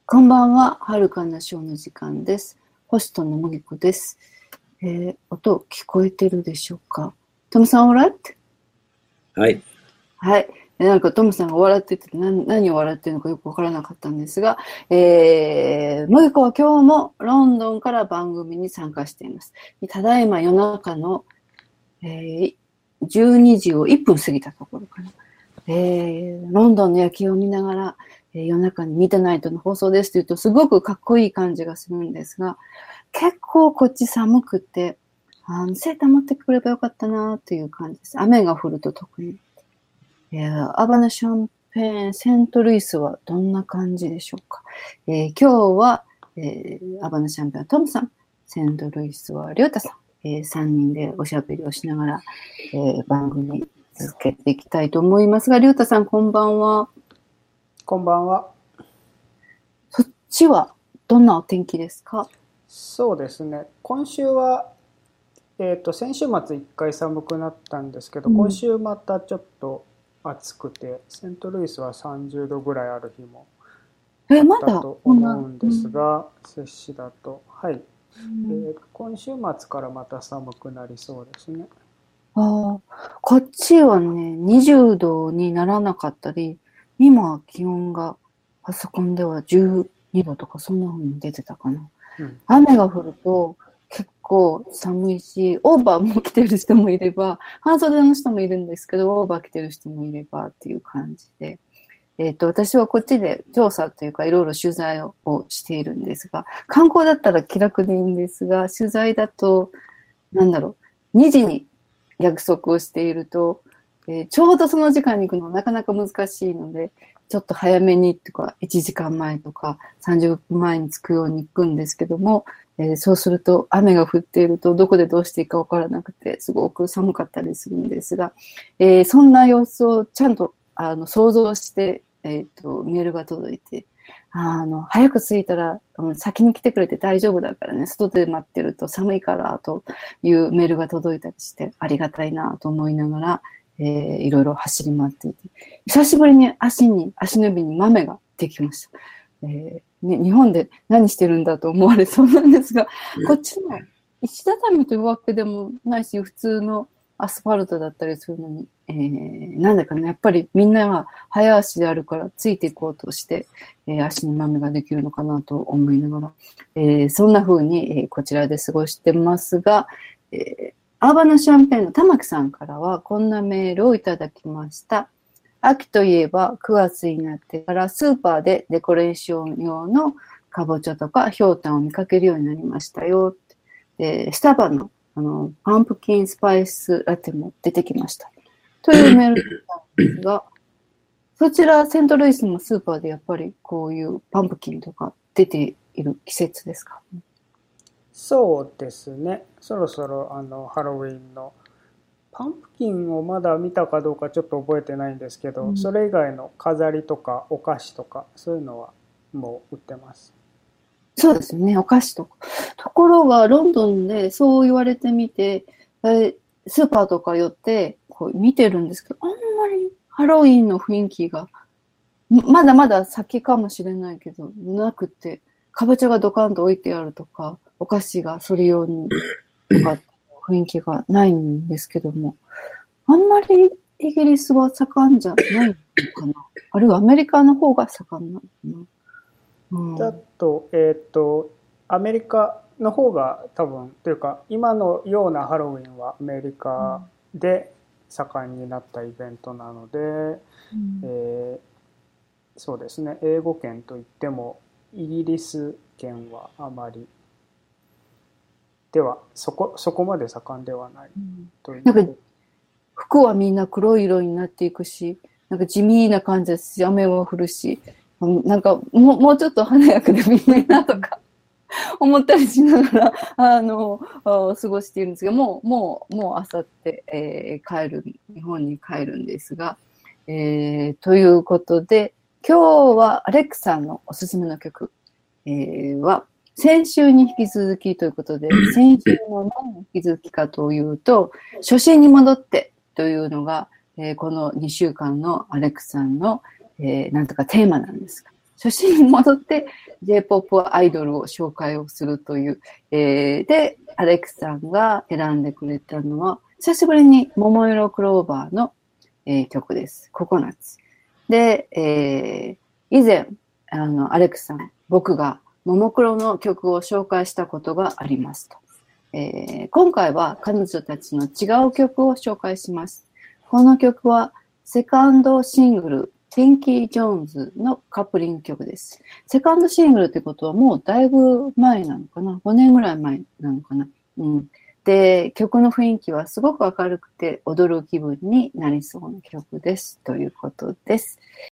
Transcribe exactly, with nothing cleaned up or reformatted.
こんばんは、はるかなショーの時間です。ホストのもぎこです。えー、音聞こえてるでしょうか？トムさん、オーライ？ はい。 はい。なんかトムさんが笑ってて何、何を笑ってるのかよくわからなかったんですが、えー、もぎこは今日もロンドンから番組に参加しています。ただいま夜中の、えー、じゅうにじをいっぷん過ぎたところかな。えー、ロンドンの夜景を見ながら、えー、夜中にミッドナイトの放送ですと言うとすごくかっこいい感じがするんですが、結構こっち寒くて、あのセーター持ってくればよかったなという感じです。雨が降ると特に。えー、アバナシャンペーン、セントルイスはどんな感じでしょうか？えー、今日は、えー、アバナシャンペーンはトムさん、セントルイスはリョータさん、えー、さんにんでおしゃべりをしながら、えー、番組続けていきたいと思いますが、リョータさんこんばんは。 こんばんは。 そっちはどんなお天気ですか？ そうですね。今週は、えっと、先週末一回寒くなったんですけど、 うん、 今週またちょっと暑くて、セントルイスはさんじゅうどぐらいある日もあえ、 ったまだと思こんな、 うんですが、摂氏だと、はい。 うえん、 ー今週末からまた寒くなりそうですね。 ああ、こっちはね、にじゅうどにならなかったり、今気温がパソコンではじゅうにどとかそんな風に出てたかな。 うん。 雨が降ると結構寒いし、オーバーも着てる人もいれば、半袖の人もいるんですけど、オーバー着てる人もいればっていう感じで。えっと、私はこっちで調査というかいろいろ取材をしているんですが、観光だったら気楽でいいんですが、取材だと、なんだろう、にじに約束をしていると、えーちょうどその時間に行くのはなかなか難しいので、ちょっと早めにとか、いちじかんまえとか、さんじゅっぷんまえに着くように行くんですけども、えーそうすると雨が降っているとどこでどうしていいかわからなくて、すごく寒かったりするんですが、えーそんな様子をちゃんとあの想像して、えーと、メールが届いて、あの、早く着いたら、うん先に来てくれて大丈夫だからね、外で待ってると寒いからというメールが届いたりしてありがたいなと思いながら、えー、いろいろ走り回っていて、久しぶりに足に、足の指に豆ができました。えーね、日本で何してるんだと思われそうなんですが、こっちの石畳というわけでもないし、普通のアスファルトだったりするのに、えー、なんだかね、やっぱりみんなが早足であるからついていこうとして、えー、足に豆ができるのかなと思いながら、えー、そんな風に、えー、こちらで過ごしてますが、えー、アーバナシャンペーンの玉木さんからはこんなメールをいただきました。秋といえばくがつになってからスーパーでデコレーション用のかぼちゃとかひょうたんを見かけるようになりましたよ。でスタバのあのパンプキンスパイスラテも出てきました。というメールなんですが、そちらセントルイスのスーパーでやっぱりこういうパンプキンとか出ている季節ですか？ そうですね。そろそろあのハロウィンのパンプキンをまだ見たかどうかちょっと覚えてないんですけど、 うん、 それ以外の飾りとかお菓子とかそういうのはもう売ってます。 そうですね、お菓子とか。ところが、ロンドンでそう言われてみて、えスーパーとか寄ってこう見てるんですけど、あんまりハロウィンの雰囲気が、まだまだ先かもしれないけど、なくて、かぼちゃがドカンと置いてあるとか、お菓子がそれ用にとか雰囲気がないんですけども、あんまりイギリスは盛んじゃないのかな。あるいはアメリカの方が盛んなのかな。うだん、 と、えっと、アメリカの方が多分、というか、今のようなハロウィンはアメリカで盛んになったイベントなので、 うん、 えーそうですね、英語圏といっても、イギリス圏はあまり、では、そこ、そこまで盛んではないうん、 という。 なんか服はみんな黒い色になっていくし、なんか地味な感じですし、雨は降るし、なんかもうもうちょっと華やかでみんないいなとか思ったりしながら、あの、過ごしているんですが、もう、もう、もう、あさって、えー帰る、日本に帰るんですが、えーということで、今日はアレックさんのおすすめの曲、えーは、先週に引き続きということで、先週の何の引き続きかというと、初心に戻ってというのが、えーこのにしゅうかんのアレックさんの、えーなんとかテーマなんです。 初心に戻って J-ポップ アイドルを紹介をするという、えー、で、アレックさんが選んでくれたのは、久しぶりに桃色クローバーの、えー、曲です。ココナッツ。で、えー、以前、あの、アレックさん、僕がももクロの曲を紹介したことがありますと。えー、今回は彼女たちの違う曲を紹介します。この曲はセカンドシングル、ピンキー・ジョーンズのカップリング曲です。セカンドシングルってことはもうだいぶ前なのかな ?ご 年ぐらい前なのかな、うん、で、曲の雰囲気はすごく明るくて踊る気分になりそうな曲です。ということです。